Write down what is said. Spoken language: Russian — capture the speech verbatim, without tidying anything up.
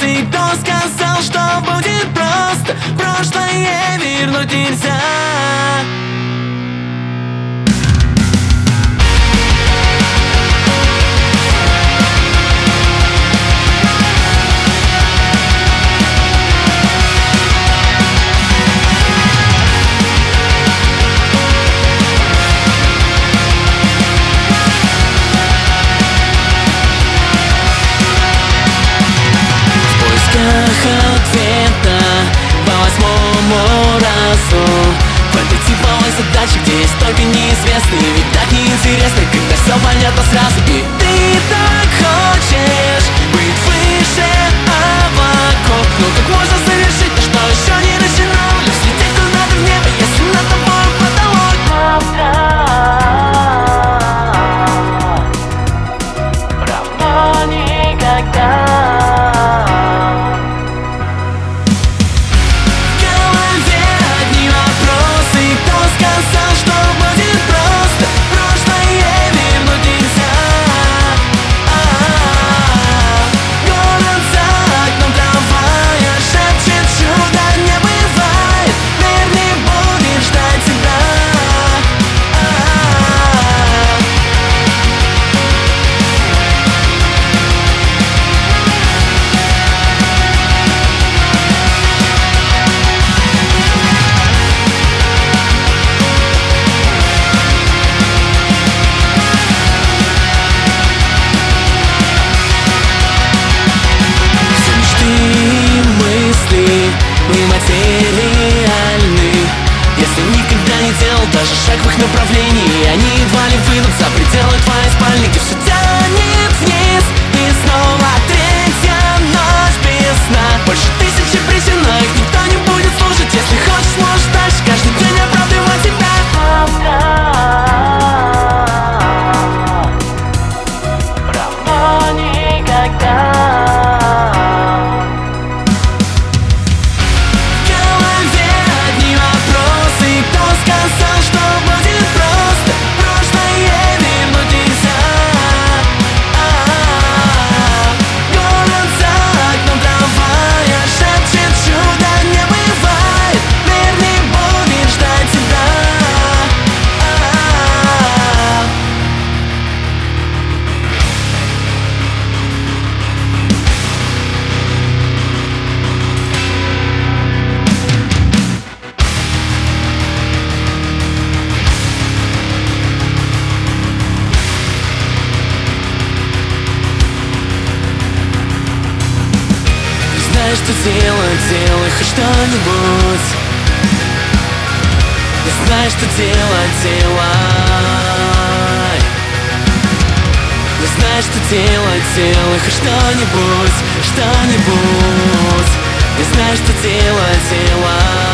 вопросы. Кто сказал, что будет просто? Прошлое вернуть нельзя. Ответа по восьмому разу в этой типовой задаче, где есть только неизвестные. Ведь так неинтересно, когда все понятно сразу. И ты так хочешь быть выше, а вокруг ну как можно совершить то, что еще не решено? Лишь лететь куда-то в небо, если над тобой потолок. Равно никогда. Мы материальны. Если никогда не делал даже шаг в их направлении, они едва ли выйдут за пределы твоей спальни, где все тянет вниз. И снова третья ночь без сна. Больше тысячи причин, но их никто не будет слушать. Если хочешь, можешь дальше каждый день оправдывать себя. Равно никогда. Что делать, делай хоть что-нибудь. Не знаешь, что делать, делай. Не знаешь, что делать, делай хоть что-нибудь, что-нибудь. Не знаешь, что делать, делай.